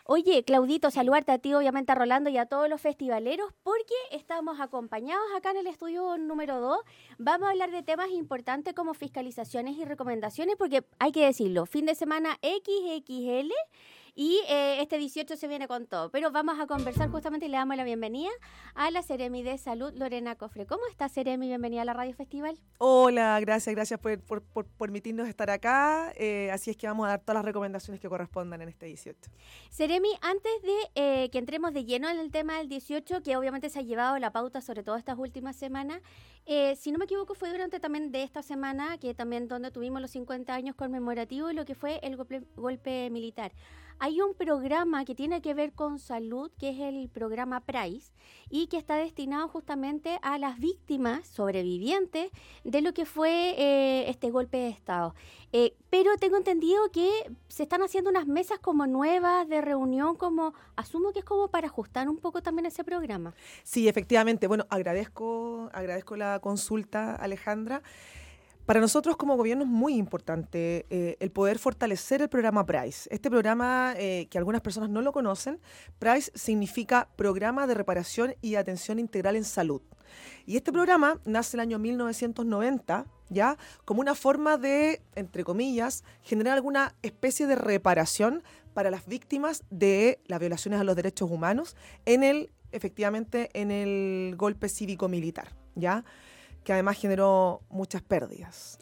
Oye, Claudito, saludarte a ti, obviamente a Rolando y a todos los festivaleros, porque estamos acompañados acá en el estudio número 2. Vamos a hablar de temas importantes como fiscalizaciones y recomendaciones, porque hay que decirlo, fin de semana XXL y este 18 se viene con todo. Pero vamos a conversar justamente y le damos la bienvenida a la Seremi de Salud, Lorena Cofre. ¿Cómo está, Seremi? Bienvenida a la Radio Festival. Hola, gracias por permitirnos estar acá. Así es que vamos a dar todas las recomendaciones que correspondan en este 18. Seremi, antes de que entremos de lleno en el tema del 18, que obviamente se ha llevado la pauta sobre todo estas últimas semanas, si no me equivoco fue durante también de esta semana, que también donde tuvimos los 50 años conmemorativos, lo que fue el golpe militar. Hay un programa que tiene que ver con salud, que es el programa PRICE, y que está destinado justamente a las víctimas sobrevivientes de lo que fue este golpe de Estado. Pero tengo entendido que se están haciendo unas mesas como nuevas de reunión, como asumo que es como para ajustar un poco también ese programa. Sí, efectivamente. Bueno, agradezco la consulta, Alejandra. Para nosotros como gobierno es muy importante el poder fortalecer el programa PRICE. Este programa, que algunas personas no lo conocen, PRICE significa Programa de Reparación y Atención Integral en Salud. Y este programa nace en el año 1990, ¿ya? Como una forma de, entre comillas, generar alguna especie de reparación para las víctimas de las violaciones a los derechos humanos efectivamente en el golpe cívico-militar, ¿ya? Que además generó muchas pérdidas.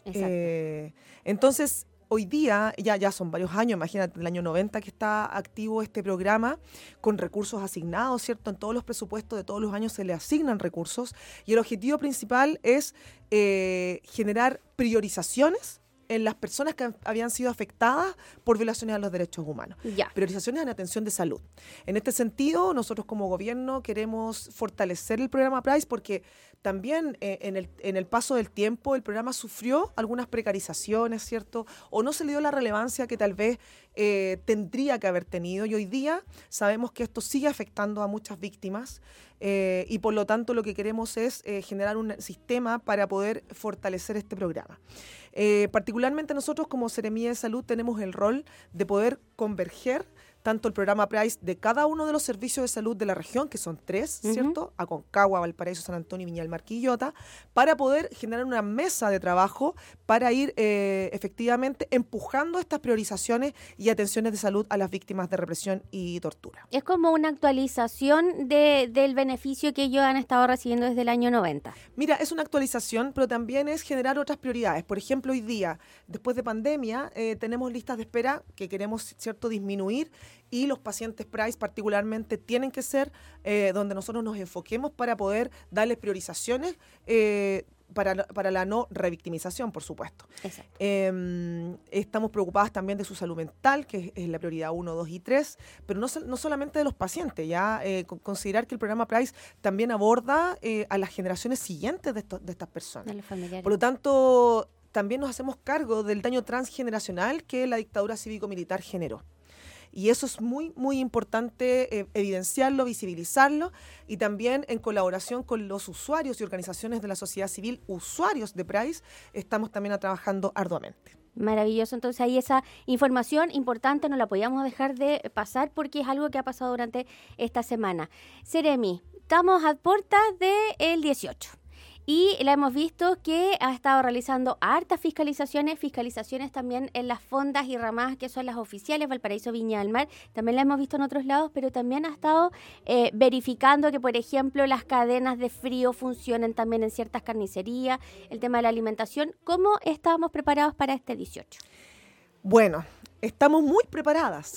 Entonces, hoy día, ya son varios años, imagínate, el año 90 que está activo este programa, con recursos asignados, ¿cierto? En todos los presupuestos de todos los años se le asignan recursos, y el objetivo principal es generar priorizaciones en las personas que habían sido afectadas por violaciones a los derechos humanos. Ya. Priorizaciones en atención de salud. En este sentido, nosotros como gobierno queremos fortalecer el programa PRICE porque también en el paso del tiempo el programa sufrió algunas precarizaciones, ¿cierto? O no se le dio la relevancia que tal vez tendría que haber tenido. Y hoy día sabemos que esto sigue afectando a muchas víctimas y por lo tanto lo que queremos es generar un sistema para poder fortalecer este programa. Particularmente nosotros como Seremi de Salud tenemos el rol de poder converger tanto el programa PRICE de cada uno de los servicios de salud de la región, que son 3, ¿cierto? Aconcagua, Valparaíso, San Antonio, Viña del Mar, Quillota, para poder generar una mesa de trabajo para ir efectivamente empujando estas priorizaciones y atenciones de salud a las víctimas de represión y tortura. Es como una actualización del beneficio que ellos han estado recibiendo desde el año 90. Mira, es una actualización, pero también es generar otras prioridades. Por ejemplo, hoy día, después de pandemia, tenemos listas de espera que queremos, ¿cierto?, disminuir, y los pacientes PRICE particularmente tienen que ser donde nosotros nos enfoquemos para poder darles priorizaciones para la no revictimización, por supuesto. Exacto. Estamos preocupadas también de su salud mental, que es la prioridad 1, 2 y 3, pero no solamente de los pacientes, ya considerar que el programa PRICE también aborda a las generaciones siguientes de estas personas. De los familiares. Por lo tanto, también nos hacemos cargo del daño transgeneracional que la dictadura cívico-militar generó. Y eso es muy, muy importante evidenciarlo, visibilizarlo, y también en colaboración con los usuarios y organizaciones de la sociedad civil, usuarios de PRICE, estamos también trabajando arduamente. Maravilloso, entonces ahí esa información importante no la podíamos dejar de pasar porque es algo que ha pasado durante esta semana. Seremi, estamos a puertas del 18. Y la hemos visto que ha estado realizando hartas fiscalizaciones también en las fondas y ramadas que son las oficiales, Valparaíso, Viña del Mar. También la hemos visto en otros lados, pero también ha estado verificando que, por ejemplo, las cadenas de frío funcionen también en ciertas carnicerías, el tema de la alimentación. ¿Cómo estábamos preparados para este 18? Bueno, estamos muy preparadas,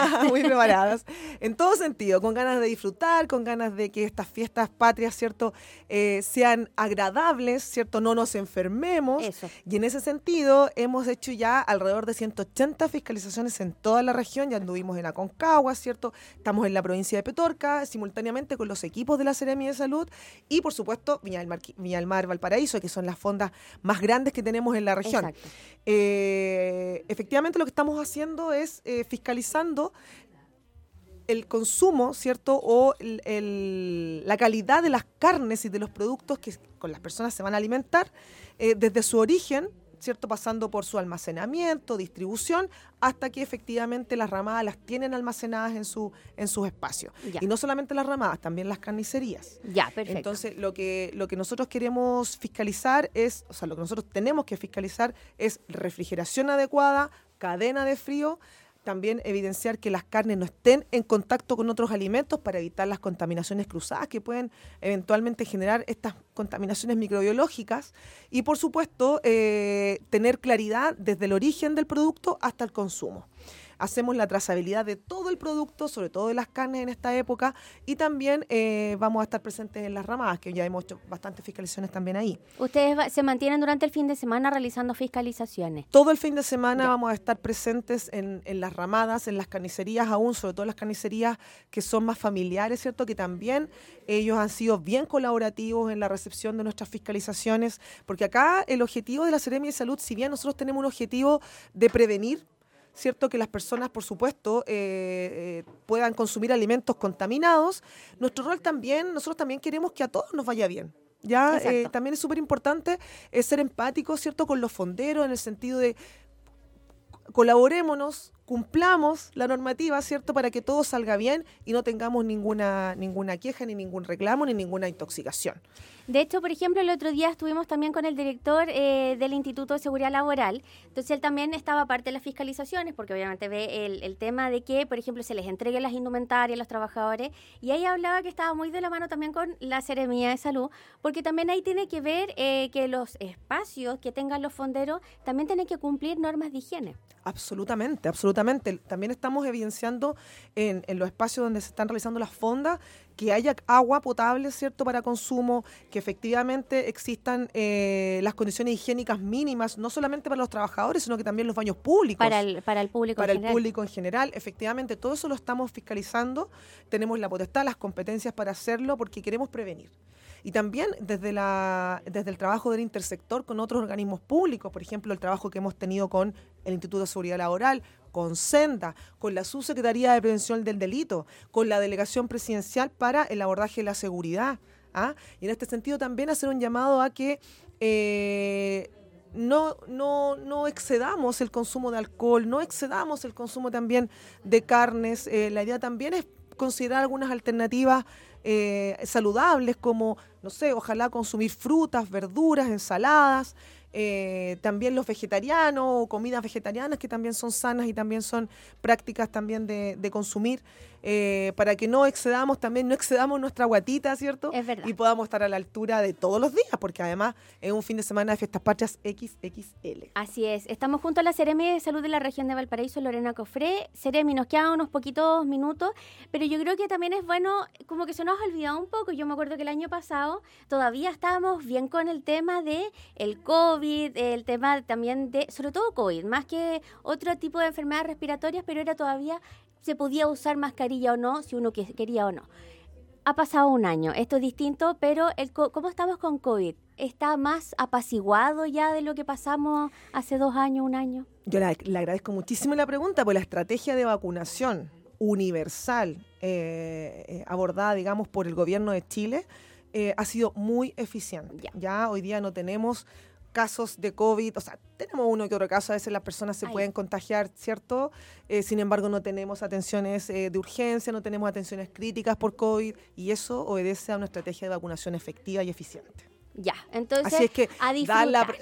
en todo sentido, con ganas de disfrutar, con ganas de que estas fiestas patrias, ¿cierto?, sean agradables, ¿cierto?, no nos enfermemos. Eso. Y en ese sentido hemos hecho ya alrededor de 180 fiscalizaciones en toda la región, ya anduvimos en Aconcagua, ¿cierto?, estamos en la provincia de Petorca, simultáneamente con los equipos de la Seremi de Salud y, por supuesto, Viña del Mar, Valparaíso, que son las fondas más grandes que tenemos en la región. Exacto. Efectivamente, lo que estamos haciendo es fiscalizando el consumo, ¿cierto?, o la calidad de las carnes y de los productos que con las personas se van a alimentar desde su origen, ¿cierto? Pasando por su almacenamiento, distribución, hasta que efectivamente las ramadas las tienen almacenadas en sus espacios. Ya. Y no solamente las ramadas, también las carnicerías. Ya, perfecto. Entonces, lo que nosotros queremos fiscalizar es, o sea, lo que nosotros tenemos que fiscalizar es refrigeración adecuada, cadena de frío, también evidenciar que las carnes no estén en contacto con otros alimentos para evitar las contaminaciones cruzadas que pueden eventualmente generar estas contaminaciones microbiológicas y, por supuesto, tener claridad desde el origen del producto hasta el consumo. Hacemos la trazabilidad de todo el producto, sobre todo de las carnes en esta época, y también vamos a estar presentes en las ramadas, que ya hemos hecho bastantes fiscalizaciones también ahí. ¿Ustedes se mantienen durante el fin de semana realizando fiscalizaciones? Todo el fin de semana vamos a estar presentes en las ramadas, en las carnicerías aún, sobre todo las carnicerías que son más familiares, ¿cierto? Que también ellos han sido bien colaborativos en la recepción de nuestras fiscalizaciones, porque acá el objetivo de la Seremi de Salud, si bien nosotros tenemos un objetivo de prevenir, ¿cierto? Que las personas, por supuesto, puedan consumir alimentos contaminados. Nosotros también queremos que a todos nos vaya bien. ¿Ya? También es súper importante ser empáticos, ¿cierto? Con los fonderos, en el sentido de colaborémonos, cumplamos la normativa, ¿cierto? Para que todo salga bien y no tengamos ninguna queja, ni ningún reclamo, ni ninguna intoxicación. De hecho, por ejemplo, el otro día estuvimos también con el director del Instituto de Seguridad Laboral. Entonces, él también estaba parte de las fiscalizaciones, porque obviamente ve el tema de que, por ejemplo, se les entregue las indumentarias a los trabajadores. Y ahí hablaba que estaba muy de la mano también con la Seremía de Salud, porque también ahí tiene que ver que los espacios que tengan los fonderos también tienen que cumplir normas de higiene. Absolutamente, absolutamente. También estamos evidenciando en los espacios donde se están realizando las fondas que haya agua potable, ¿cierto?, para consumo, que efectivamente existan las condiciones higiénicas mínimas, no solamente para los trabajadores, sino que también los baños públicos. Para el público en general. Para el público en general, efectivamente, todo eso lo estamos fiscalizando, tenemos la potestad, las competencias para hacerlo, porque queremos prevenir. Y también desde el trabajo del intersector con otros organismos públicos, por ejemplo, el trabajo que hemos tenido con el Instituto de Seguridad Laboral, con Senda, con la Subsecretaría de Prevención del Delito, con la Delegación Presidencial para el abordaje de la seguridad. Y en este sentido también hacer un llamado a que no excedamos el consumo de alcohol, no excedamos el consumo también de carnes. La idea también es considerar algunas alternativas saludables, como, no sé, ojalá consumir frutas, verduras, ensaladas, también los vegetarianos o comidas vegetarianas que también son sanas y también son prácticas también de consumir, para que no excedamos nuestra guatita, ¿cierto? Es verdad. Y podamos estar a la altura de todos los días, porque además es un fin de semana de fiestas patrias XXL. Así es. Estamos junto a la Seremi de Salud de la región de Valparaíso, Lorena Cofré. Seremi, nos quedan unos poquitos minutos, pero yo creo que también es bueno, como que se nos ha olvidado un poco. Yo me acuerdo que el año pasado todavía estábamos bien con el tema de el COVID, el tema también de, sobre todo COVID, más que otro tipo de enfermedades respiratorias, pero era todavía, se podía usar mascarilla o no, si uno quería o no. Ha pasado un año, esto es distinto, pero ¿cómo estamos con COVID? ¿Está más apaciguado ya de lo que pasamos hace 2 años, 1 año? Yo le agradezco muchísimo la pregunta, porque la estrategia de vacunación universal abordada, digamos, por el gobierno de Chile ha sido muy eficiente. Ya hoy día no tenemos casos de COVID, o sea, tenemos uno que otro caso, a veces las personas se pueden contagiar, ¿cierto? Sin embargo, no tenemos atenciones de urgencia, no tenemos atenciones críticas por COVID, y eso obedece a una estrategia de vacunación efectiva y eficiente. Ya, entonces, así es que a disfrutar.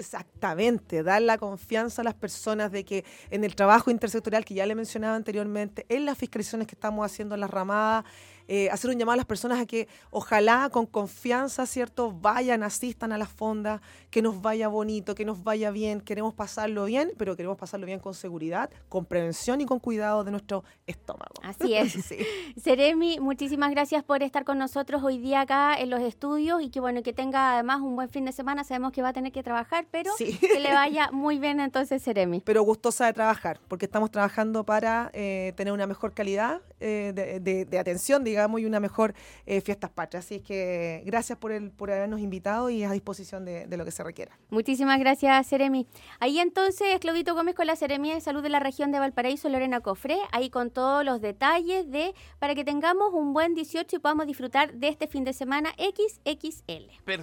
dar la confianza a las personas de que en el trabajo intersectorial que ya le mencionaba anteriormente, en las fiscalizaciones que estamos haciendo en las ramadas, hacer un llamado a las personas a que ojalá con confianza, ¿cierto?, vayan, asistan a las fondas, que nos vaya bonito, que nos vaya bien, queremos pasarlo bien, pero queremos pasarlo bien con seguridad, con prevención y con cuidado de nuestro estómago. Así es. Sí. Seremi, muchísimas gracias por estar con nosotros hoy día acá en los estudios, y que bueno, que tenga además un buen fin de semana. Sabemos que va a tener que trabajar, pero que le vaya muy bien entonces, Seremi. Pero gustosa de trabajar, porque estamos trabajando para tener una mejor calidad de atención, digamos, y una mejor fiestas patrias. Así es que gracias por habernos invitado y a disposición de lo que se requiera. Muchísimas gracias, Seremi. Ahí entonces, Claudito Gómez con la Seremía de Salud de la región de Valparaíso, Lorena Cofré, ahí con todos los detalles para que tengamos un buen 18 y podamos disfrutar de este fin de semana XXL.